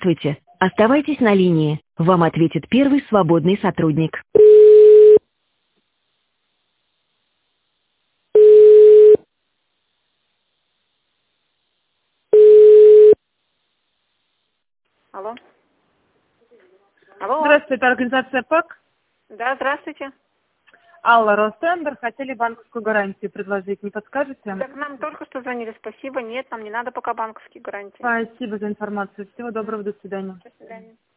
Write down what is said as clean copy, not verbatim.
Здравствуйте. Оставайтесь на линии. Вам ответит первый свободный сотрудник. Алло. Алло. Здравствуйте, организация ПЭК. Да, здравствуйте. Алла, Ростендер. Хотели банковскую гарантию предложить. Не подскажете? Так нам только что звонили. Спасибо. Нет, нам не надо пока банковские гарантии. Спасибо за информацию. Всего доброго. До свидания. До свидания.